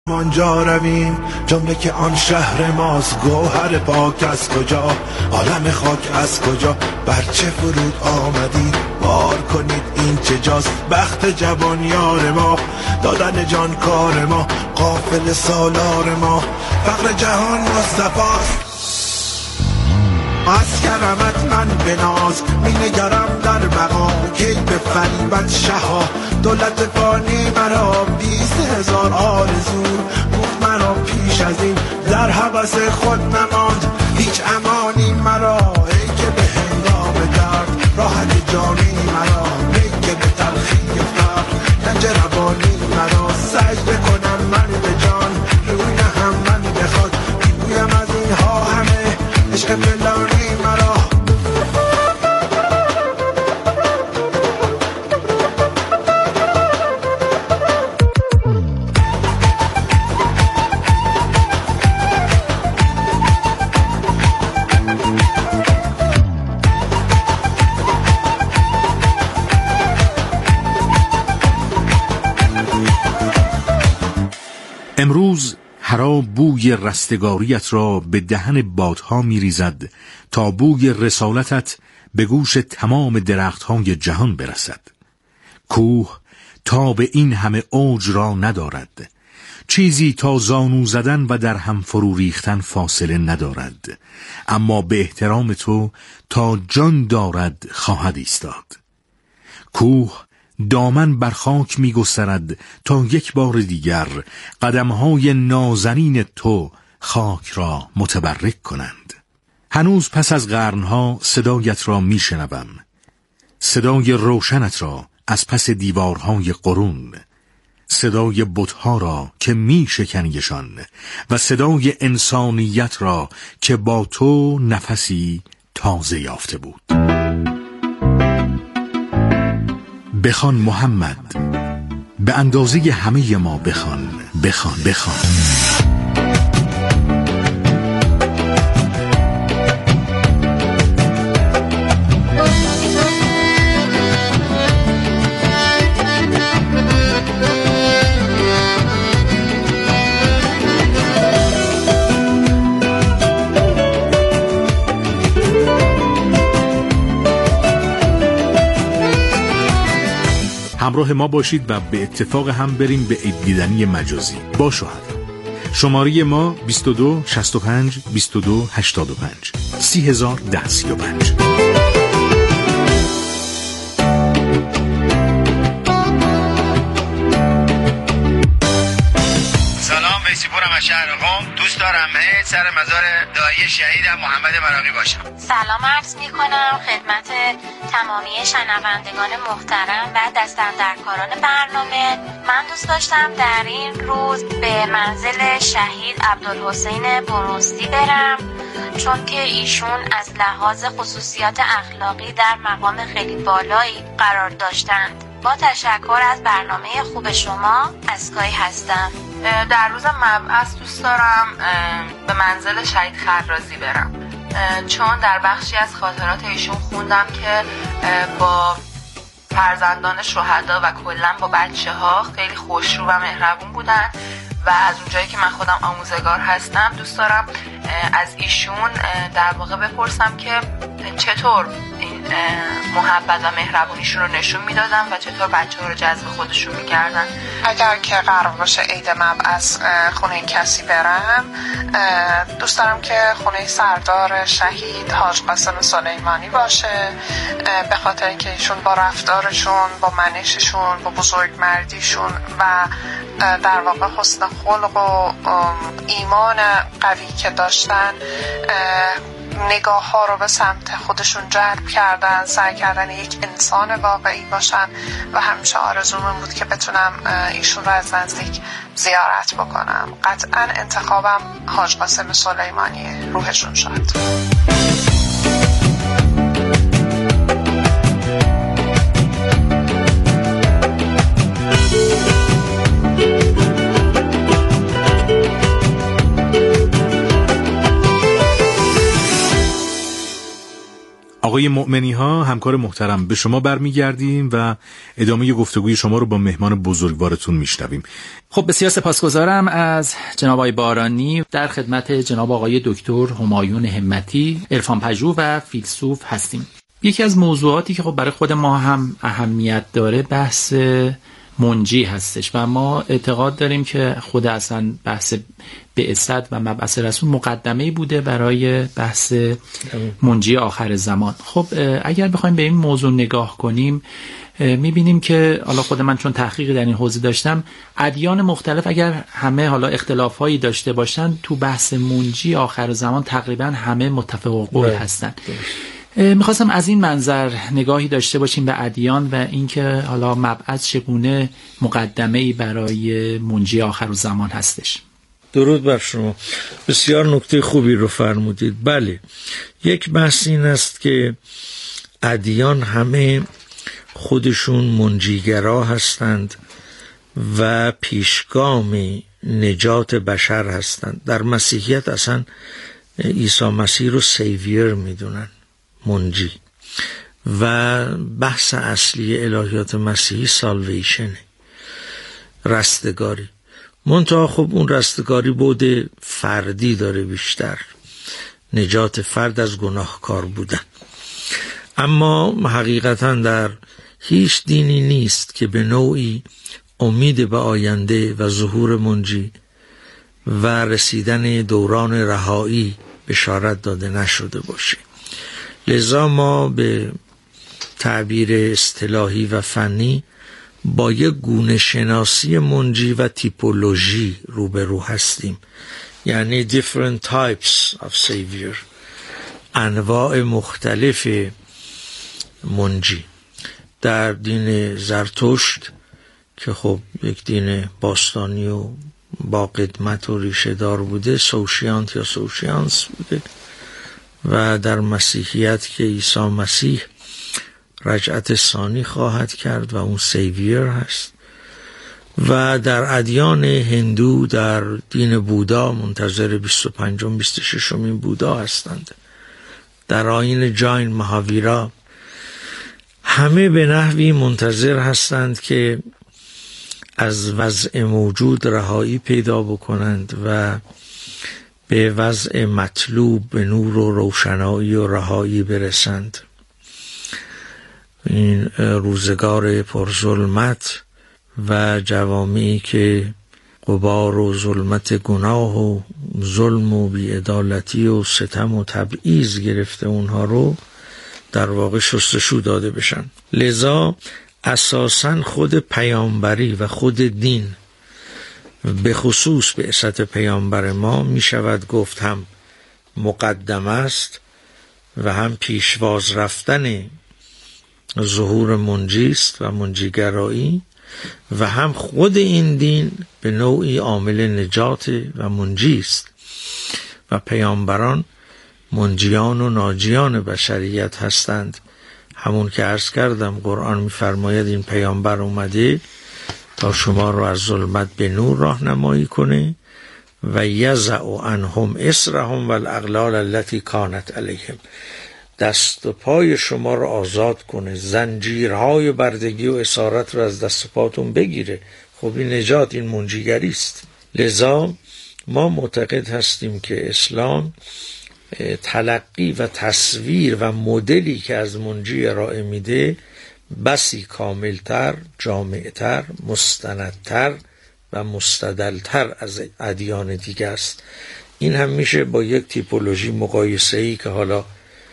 آنجا رویم جمله که آن شهر ماست، گوهر پاک از کجا، عالم خاک از کجا، بر چه فرود آمدید بار کنید این چه جاست، بخت جوان یار ما، دادن جان کار ما، قافل سالار ما، فقر جهان مصطفاست. از کرمت من به ناز می نگرم در بقا، کی به فریبت شها دولت فانی مرا، 20,000 آرزو بود مرا پیش از این، در هوس خود نماند هیچ امانی مرا، ای که به هنگام درد راحت جانی مرا، ای که به تلخی فقر گنج روانی مرا، سجده کنم من به جان روی نهم من بخواد، میگویم از اینها همه عشق فلانی مرا. امروز هرا بوی رستگاریت را به دهن بادها می ریزد تا بوی رسالتت به گوش تمام درختهای جهان برسد. کوه تا به این همه اوج را ندارد، چیزی تا زانو زدن و در هم فرو ریختن فاصله ندارد، اما به احترام تو تا جان دارد خواهد ایستاد. کوه دامن بر خاک می گسترد تا یک بار دیگر قدمهای نازنین تو خاک را متبرک کنند. هنوز پس از قرنها صدایت را می شنوم، صدای روشنت را از پس دیوارهای قرون، صدای بتها را که می شکنیشان و صدای انسانیت را که با تو نفسی تازه یافته بود. بخوان محمد، به اندازه همه ما بخوان، بخوان، بخوان. همراه ما باشید و به اتفاق هم بریم به عید دیدنی مجازی با شوهر. شماره ما 22 65 22 85 30,035. سلام، ویسیپورم از شهر قم. دوست دارم سر مزار دایی شهیدم محمد مراغی باشم. سلام عرض می کنم خدمت تمامی شنوندگان محترم و دستاندرکاران برنامه. من دوست داشتم در این روز به منزل شهید عبدالحسین برونستی برم، چون که ایشون از لحاظ خصوصیات اخلاقی در مقام خیلی بالایی قرار داشتند. با تشکر از برنامه خوب شما، اسکای هستم. در روز مبعث دوست دارم به منزل شهید خرازی برم، چون در بخشی از خاطرات ایشون خوندم که با فرزندان شهدا و کلا با بچه ها خیلی خوشرو و مهربون بودن و از اونجایی که من خودم آموزگار هستم دوست دارم از ایشون در واقع بپرسم که چطور این محبت و مهربونیشون رو نشون میدادن و چطور بچه ها رو جذب خودشون میکردن. اگر که قرار باشه عید مبعث خونه کسی برم، دوست دارم که خونه سردار شهید حاج قاسم سلیمانی باشه، به خاطر اینکه ایشون با رفتارشون، با منششون، با بزرگمردیشون و در واقع حسن خلق و ایمان قوی که داشتن نگاه ها رو به سمت خودشون جلب کردن، سعی کردن یک انسان واقعی باشن و همیشه آرزوم بود که بتونم ایشون رو از نزدیک زیارت بکنم. قطعا انتخابم حاج قاسم سلیمانی، روحشون شاد. آقای آقای مؤمنی ها، همکار محترم، به شما برمیگردیم و ادامه گفتگوی شما رو با مهمان بزرگوارتون میشنویم. خب بسیار سپاسگزارم از جناب آقای بارانی. در خدمت جناب آقای دکتر همایون همتی، عرفان پژوه و فیلسوف هستیم. یکی از موضوعاتی که خب برای خود ما هم اهمیت داره بحث منجی هستش و ما اعتقاد داریم که خود اصلا بحث بعثت و مبعث رسول مقدمه‌ای بوده برای بحث منجی آخر زمان. خب اگر بخوایم به این موضوع نگاه کنیم میبینیم که حالا خود من چون تحقیقی در این حوزه داشتم، ادیان مختلف اگر همه حالا اختلافایی داشته باشن تو بحث منجی آخر زمان تقریبا همه متفق القول هستن. میخواستم از این منظر نگاهی داشته باشیم به ادیان و اینکه حالا مبعث چگونه مقدمه‌ای برای منجی آخر زمان هستش. درود بر شما. بسیار نکته خوبی رو فرمودید. بله، یک بحث این است که ادیان همه خودشون منجیگرا هستند و پیشگام نجات بشر هستند. در مسیحیت اصلا عیسی مسیح رو سیویر میدونن، منجی، و بحث اصلی الهیات مسیحی سالویشنه، رستگاری. منتها خب اون رستگاری بود فردی داره، بیشتر نجات فرد از گناهکار بودن. اما حقیقتا در هیچ دینی نیست که به نوعی امید به آینده و ظهور منجی و رسیدن دوران رهایی بشارت داده نشده باشه. لذا ما به تعبیر اصطلاحی و فنی با یک گونه شناسی منجی و تیپولوژی روبرو هستیم، یعنی different types of savior، انواع مختلف منجی. در دین زرتشت که خب یک دین باستانی و با قدمت و ریشه دار بوده، سوشیانت یا سوشیانس بوده، و در مسیحیت که عیسی مسیح رجعت ثانی خواهد کرد و اون سیویر هست، و در ادیان هندو، در دین بودا منتظر 25م 26مین بودا هستند، در آیین جاین مهاویرا، همه به نحوی منتظر هستند که از وضع موجود رهایی پیدا بکنند و به وضع مطلوب، به نور و روشنایی و رهایی برسند. این روزگار پر ظلمت و جوامعی که غبار و ظلمت گناه و ظلم و بی‌عدالتی و ستم و تبعیض گرفته، اونها رو در واقع شستشو داده بشن. لذا اساساً خود پیامبری و خود دین، به خصوص بعثت پیامبر ما، می شود گفت هم مقدم است و هم پیشواز رفتن ظهور منجی است و منجیگرایی، و هم خود این دین به نوعی عامل نجات و منجی است و پیامبران منجیان و ناجیان بشریت هستند. همون که عرض کردم، قرآن می‌فرماید این پیامبر اومده تا شما رو از ظلمت به نور راهنمایی کنه و یضع عنهم اسرهم والاغلال التي کانت علیهم، دست و پای شما رو آزاد کنه، زنجیرهای بردگی و اسارت رو از دست و پاتون بگیره. خب این نجات، این منجیگری است. لذا ما معتقد هستیم که اسلام تلقی و تصویر و مدلی که از منجی ارائه میده بسی کاملتر، جامعتر، مستندتر و مستدلتر از ادیان دیگه است. این هم میشه با یک تیپولوژی مقایسه‌ای که حالا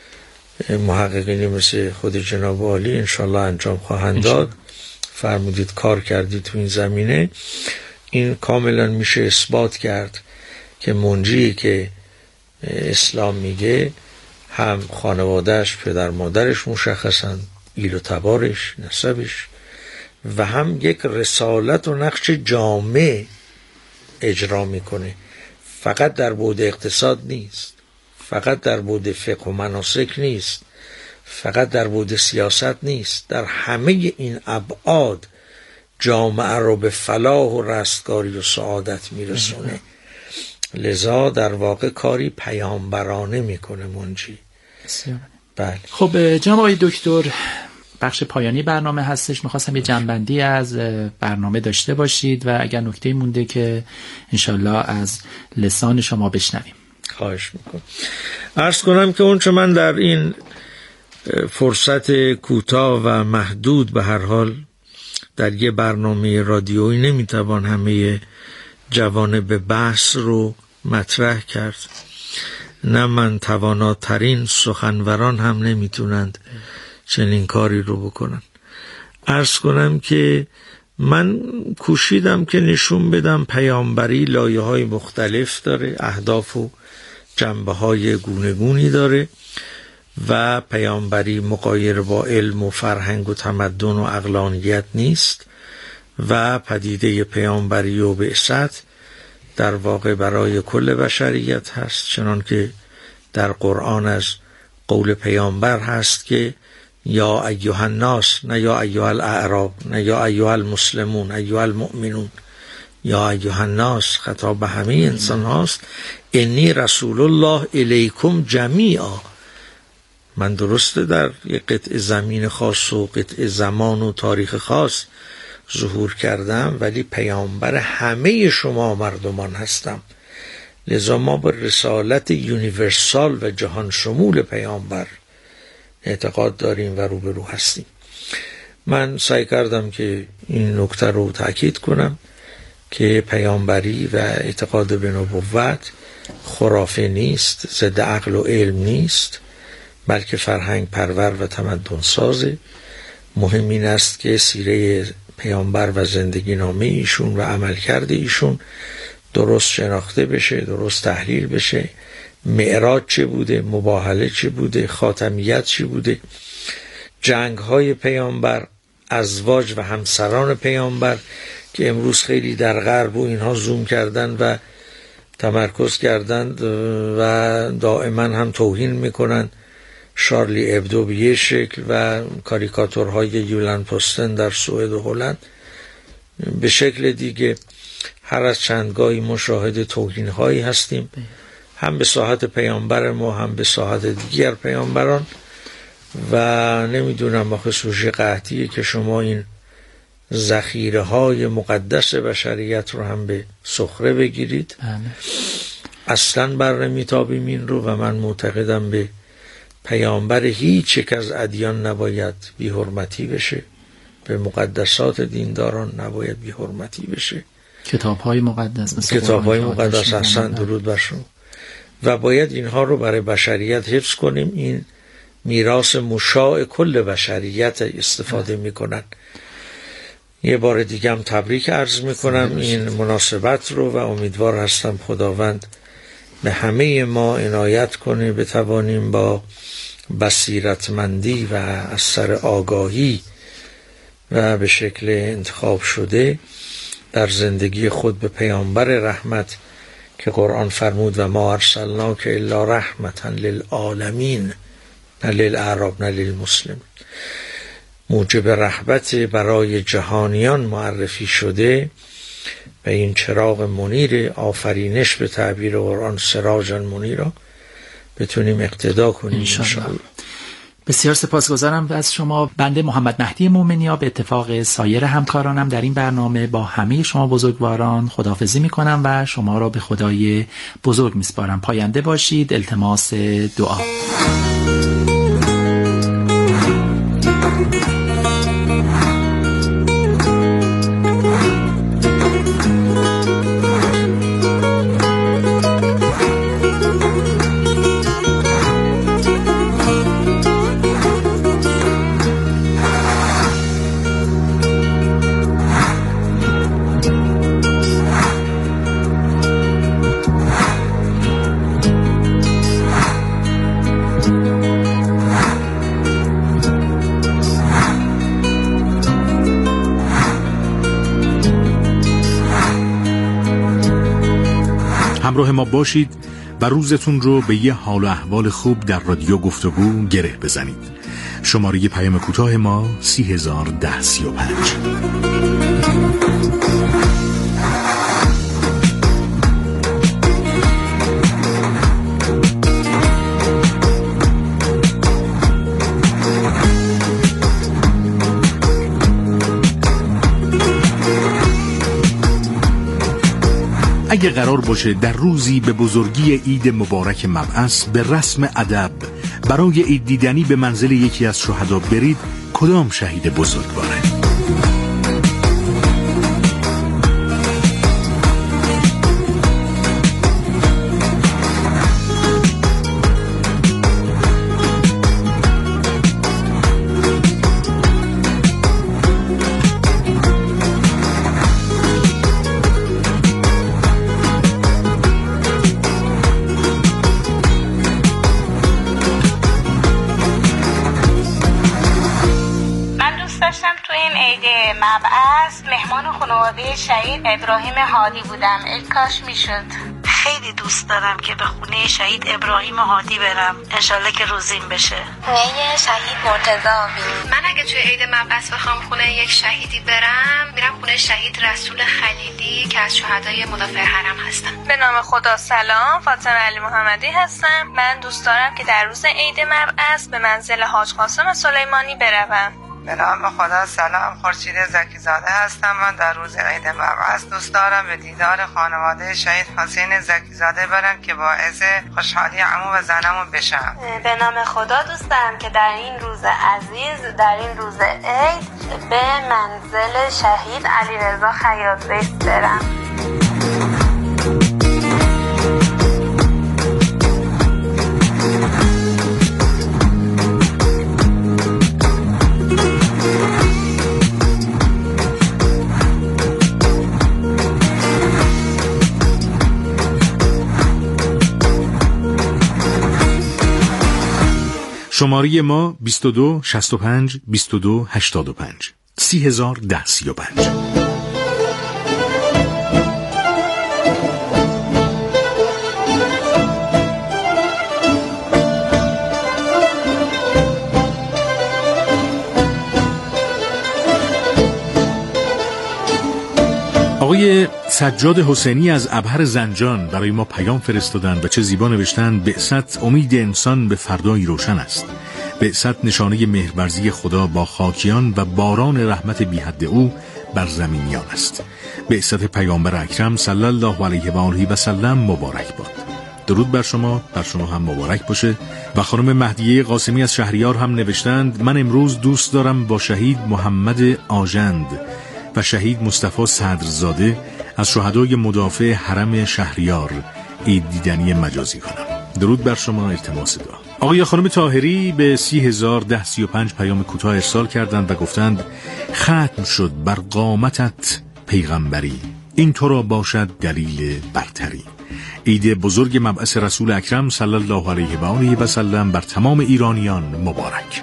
محققینی مثل خود جناب عالی انشالله انجام خواهند داد، فرمودید کار کردید تو این زمینه، این کاملا میشه اثبات کرد که منجی که اسلام میگه هم خانوادهش، پدر مادرش مشخصن، ایل و تبارش، نسبش، و هم یک رسالت و نقش جامع اجرا میکنه. فقط در بعد اقتصاد نیست، فقط در بعد فقه و مناسک نیست، فقط در بعد سیاست نیست، در همه این ابعاد جامعه رو به فلاح و رستگاری و سعادت میرسونه. لذا در واقع کاری پیامبرانه میکنه منجی. بله. خب جناب آقای دکتر، بخش پایانی برنامه هستش. میخواستم یه جنبندی از برنامه داشته باشید و اگر نکته مونده که انشالله از لسان شما بشنویم. خواهش میکنم. عرض کنم که اون چه من در این فرصت کوتاه و محدود به هر حال در یه برنامه رادیویی نمیتوان همه جوانب بحث رو مطرح کرد، نه من تواناترین سخنوران هم نمیتونند چنین کاری رو بکنن. عرض کنم که من کوشیدم که نشون بدم پیامبری لایه‌های مختلف داره، اهداف و جنبه‌های گوناگونی داره و پیامبری مغایر با علم و فرهنگ و تمدن و عقلانیت نیست و پدیده پیامبری و بعثت در واقع برای کل بشریت هست، چنان که در قرآن از قول پیامبر هست که یا ایها الناس، نه یا ایها الاعراب، نه یا ایها المسلمون، ایها المؤمنون، یا ایها الناس، خطاب به همه انسان هاست. انی رسول الله الیکم جمیعا. من درسته در یک قطع زمین خاص و قطع زمان و تاریخ خاص ظهور کردم، ولی پیامبر همه شما مردمان هستم. لذا ما به رسالت یونیورسال و جهان شمول پیامبر اعتقاد داریم و روبرو هستیم. من سعی کردم که این نکته رو تأکید کنم که پیامبری و اعتقاد به نبوت خرافه نیست، ضد عقل و علم نیست، بلکه فرهنگ پرور و تمدن سازه. مهم این است که سیره پیامبر و زندگی نامه ایشون و عملکرد ایشون درست شناخته بشه، درست تحلیل بشه. معراج چه بوده، مباهله چه بوده، خاتمیت چه بوده، جنگ های پیامبر، ازواج و همسران پیامبر که امروز خیلی در غرب و اینها زوم کردن و تمرکز کردن و دائما هم توهین میکنن. شارلی ابدو به یه شکل و کاریکاتورهای یولن پوستن در سوئد و هلند به شکل دیگه. هر از چندگاهی مشاهده توهین هایی هستیم، هم به ساحت پیامبر ما هم به ساحت دیگر پیامبران. و نمیدونم آخه سوژه قحطیه که شما این ذخیره های مقدس بشریت رو هم به سخره بگیرید. اصلا بر نمیتابیم این رو و من معتقدم به پیامبر هیچ یک از ادیان نباید بی حرمتی بشه، به مقدسات دینداران نباید بی حرمتی بشه. کتاب‌های مقدس، کتاب‌های مقدس اصلا درود بر شما، و باید اینها رو برای بشریت حفظ کنیم. این میراث مشاع کل بشریت استفاده میکنن. یه بار دیگه هم تبریک عرض میکنم این مناسبت رو و امیدوار هستم خداوند به همه ما عنایت کنه بتوانیم با بصیرتمندی و از سر آگاهی و به شکل انتخاب شده در زندگی خود به پیامبر رحمت که قرآن فرمود و ما ارسلناک الا رحمتا للعالمین، نه للاعراب نه للمسلمین، موجب رحمت برای جهانیان معرفی شده و این چراغ منیر آفرینش به تعبیر قرآن سراجا منیرا بتونیم اقتدا کنیم انشاءالله. بسیار سپاسگزارم از شما. بنده محمد مهدی مومنیا به اتفاق سایر همکارانم در این برنامه با همه شما بزرگواران خداحافظی میکنم و شما را به خدای بزرگ میسپارم. پاینده باشید. التماس دعا. همراه ما باشید و روزتون رو به یه حال و احوال خوب در رادیو گفتگو گره بزنید. شماره پیام کوتاه ما 301035. اگه قرار باشه در روزی به بزرگی عید مبارک مبعث به رسم ادب برای عید دیدنی به منزل یکی از شهدا برید، کدام شهید بزرگواره؟ مبعث مهمان خانواده شهید ابراهیم هادی بودم. ای کاش میشد. خیلی دوست دارم که به خونه شهید ابراهیم هادی برم، انشالله که روزیم بشه. خونه شهید مرتضی آمینی. من اگه توی عید مبعث بخوام خونه یک شهیدی برم، میرم خونه شهید رسول خلیلی که از شهدای مدافع حرم هستن. به نام خدا. سلام، فاطمه علی محمدی هستم. من دوست دارم که در روز عید مبعث به منزل حاج قاسم سلیمانی بروم. به نام خدا. سلام، خورشید زکیزاده هستم. من در روز عید مبعث دوست دارم به دیدار خانواده شهید حسین زکیزاده برم که باعث خوشحالی عمو و زنمون بشم. به نام خدا دوست دارم که در این روز عزیز، در این روز عید به منزل شهید علیرضا خیاط‌بیس برم. شماره ما 22 65 22 85 301035. آقای سجاد حسینی از ابهر زنجان برای ما پیام فرستادند و چه زیبا نوشتند: بعثت امید انسان به فردایی روشن است. بعثت نشانه مهرورزی خدا با خاکیان و باران رحمت بی حد او بر زمینیان است. بعثت پیامبر اکرم صلی الله علیه و آله و سلم مبارک باد. درود بر شما هم مبارک باشه. و خانم مهدیه قاسمی از شهریار هم نوشتند: من امروز دوست دارم با شهید محمد آژند و شهید مصطفی صدرزاده از شهدای مدافع حرم شهریار عید دیدنی مجازی کنم. درود بر شما، التماس دعا. آقای خانم طاهری به 301035 پیام کوتاه ارسال کردند و گفتند: ختم شد بر قامتت پیغمبری، این تو را باشد دلیل برتری. عید بزرگ مبعث رسول اکرم صلی الله علیه و آله و سلم بر تمام ایرانیان مبارک.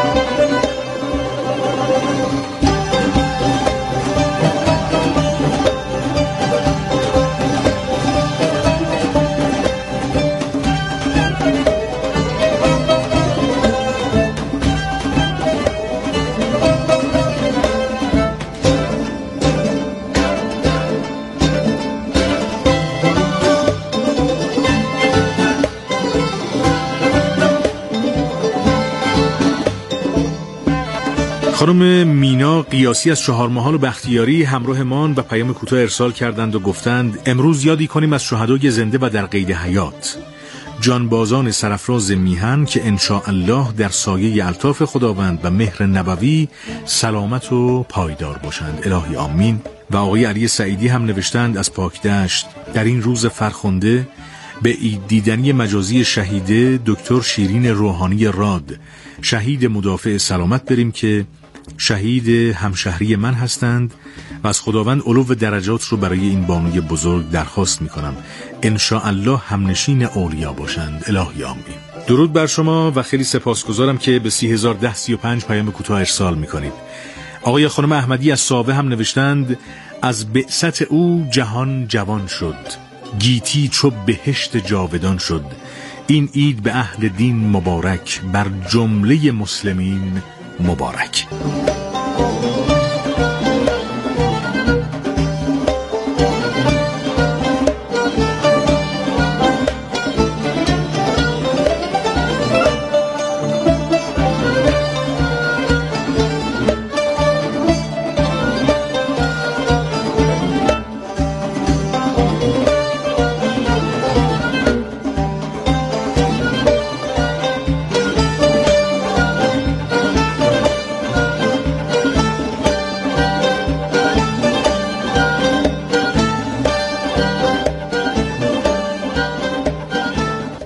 خانم مینا قیاسی از چهارمحال بختیاری همراه مان و پیام کوتاه ارسال کردند و گفتند: امروز یادی کنیم از شهدای زنده و در قید حیات، جانبازان سرافراز میهن که انشاء الله در سایه الطاف خداوند و مهر نبوی سلامت و پایدار باشند. الهی آمین. و آقای علی سعیدی هم نوشتند از پاکدشت: در این روز فرخنده به عید دیدنی مجازی شهیده دکتر شیرین روحانی راد، شهید مدافع سلامت بریم که شهید همشهری من هستند و از خداوند علو درجات رو برای این بانوی بزرگ درخواست میکنم، انشاء الله همنشین اولیا باشند. الهی آمین. درود بر شما و خیلی سپاسگزارم که به 301035 پیام کوتاه ارسال میکنید. آقای خانم احمدی از ساوه هم نوشتند: از بعثت او جهان جوان شد، گیتی چو بهشت جاودان شد. این عید به اهل دین مبارک، بر جمله مسلمین مبارک.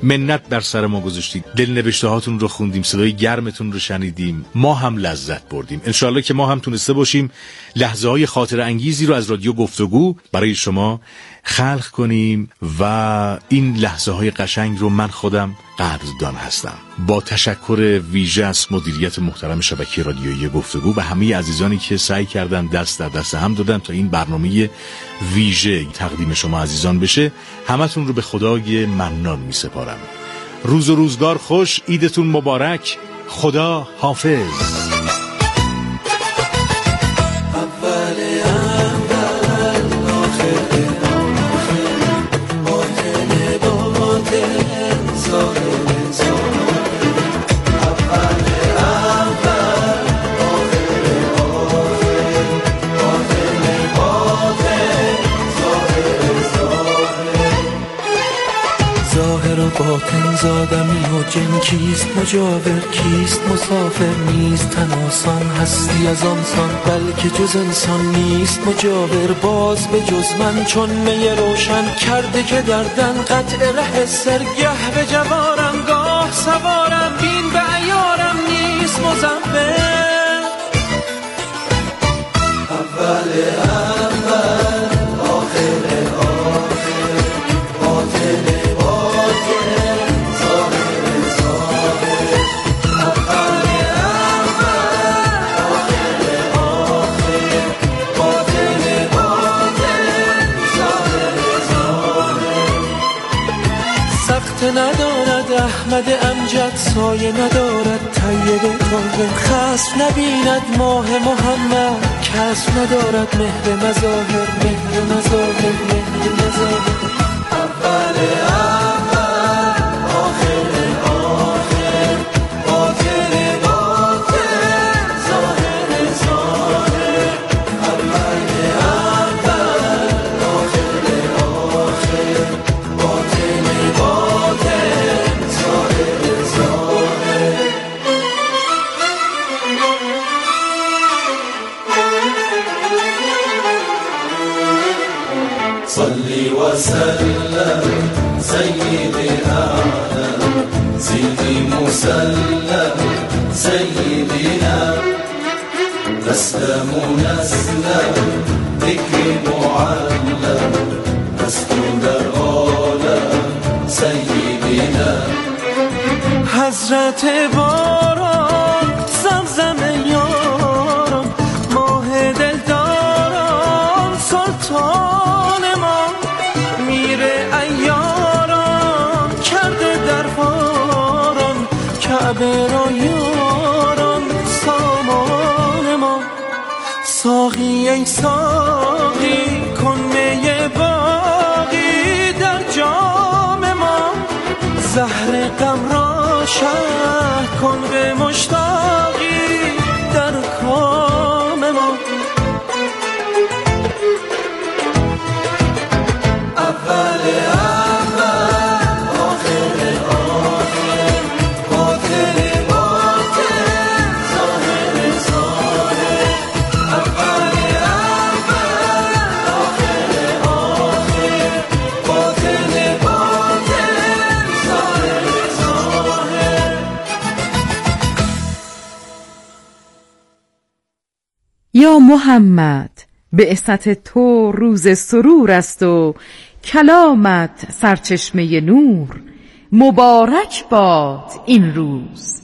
منت بر سر ما گذاشتید، دلنوشته هاتون رو خوندیم، صدای گرمتون رو شنیدیم، ما هم لذت بردیم. انشالله که ما هم تونسته باشیم لحظه های خاطر انگیزی رو از رادیو گفتگو برای شما خلق کنیم و این لحظه های قشنگ رو من خودم قدردان هستم. با تشکر ویژه از مدیریت محترم شبکه رادیویی گفتگو و همه عزیزانی که سعی کردن دست در دست هم دادن تا این برنامه ویژه تقدیم شما عزیزان بشه، همتون رو به خدای منان می سپارم. روز و روزگار خوش، عیدتون مبارک، خدا حافظ. باطن زادمی و جن کیست مجاور، کیست مسافر، نیست تن آسان، هستی از آنسان بلکه جز انسان نیست مجاور. باز به جز من چون می روشن کرده که دردن قطع ره سرگه به جوارم گاه سوارم، بین به عیارم نیست مزمر. اول آخر آخر، باطن ندارد احمد امجد، سایه ندارد طیب طاهر، خصف نبیند ماه محمد، کسب ندارد مهر مظاهر، مهر مظاهر، مهر مظاهر. اول آخر آخر، باطن باطن، ظاهر ظاهر. اول آخر آخر، باطن باطن، ظاهر ظاهر. صلی و سلم سیدی اعلم، سیدی مسلم سیدنا، تسلم نسلم ذکر معلم، دستور در عالم سیدنا. حضرت باران زمزم یاران، ماه دلداران سلطان ما، میره ایاران کرده در باران، کعبه را یاران سامان ما. ساقی ای ساقی کن می باقی در جام ما، زهر غم را شرح کن به مشتاقی در کام ما. اول آخر آخر، باطن باطن، ظاهر ظاهر. اول آخر آخر، باطن باطن، ظاهر ظاهر. یا محمد بعثت تو روز سرور است و کلامت سرچشمه نور، مبارک باد این روز.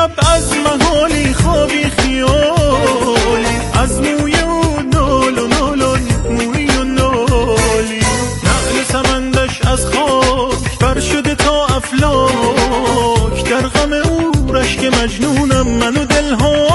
شب از محالی خوابی خیالی، از موی او نال و نالان موی و نالی، نعل سمندش از خاک بر شده تا افلاک، در غم او رشک مجنونم من و دلهالی.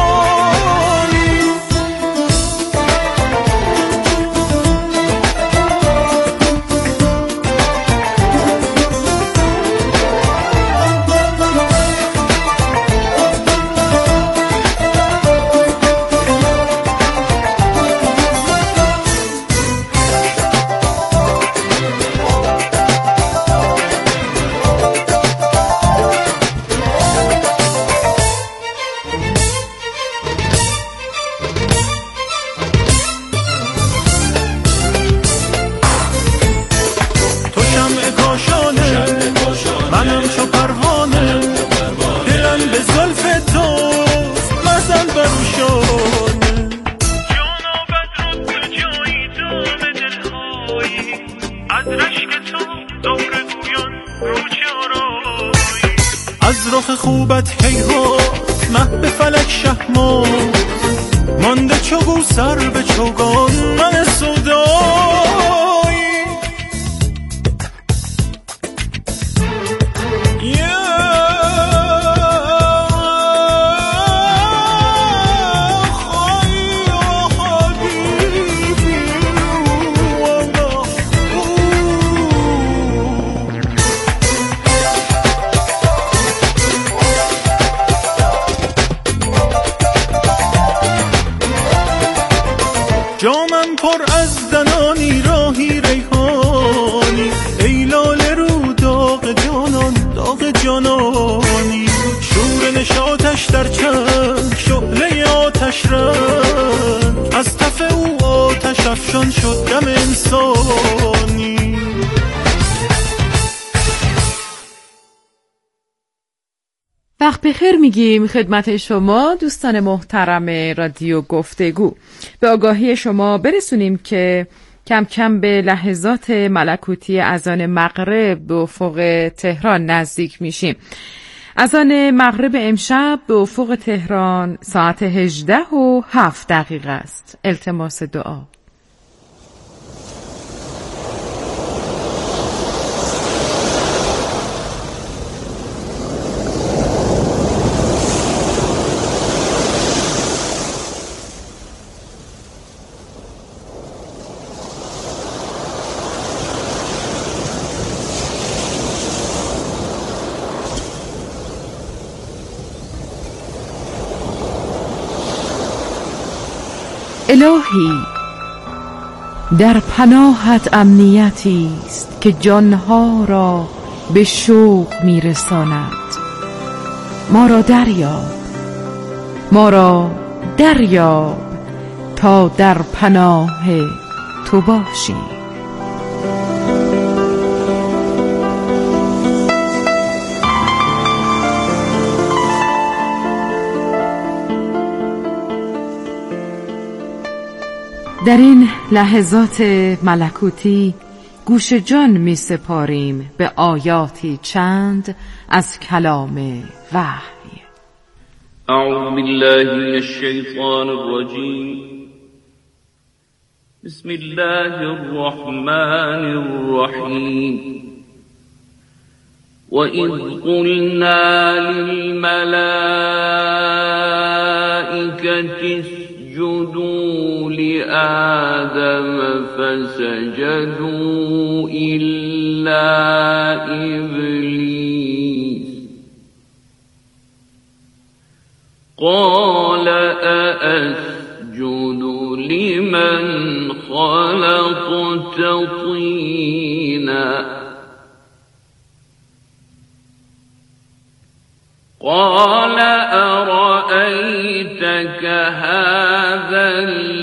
از رخ خوبت هیهات مه به فلک شهما، مانده چو سر به چوگان من سودایی. جامم پر از دنانی راهی ریحانی، ای لاله رو داغ جانان داغ جانانی، شور نشاطش در چنگ شعله آتش رنگ، از تف او آتش افشان شد دم انسانی. وقت بخیر میگیم خدمت شما دوستان محترم رادیو گفتگو. به آگاهی شما برسونیم که کم کم به لحظات ملکوتی اذان مغرب به افق تهران نزدیک میشیم. اذان مغرب امشب به افق تهران ساعت 18:07 است. التماس دعا. الهی در پناهت امنیتی است که جانها را به شوق میرساند. ما را دریاب تا در پناه تو باشیم. در این لحظات ملکوتی گوش جان می سپاریم به آیاتی چند از کلام وحی. اعوذ بالله من الشیطان الرجیم. بسم الله الرحمن الرحیم. وَإِذْ قُلْنَا لِلْمَلَائِكَةِ اسْجُدُوا لِآدَمَ فَسَجَدُوا إِلَّا إِبْلِيسَ قَالَ أَأَسْجُدُ لِمَنْ خَلَقْتَ طِينًا قال أرأيتك هذا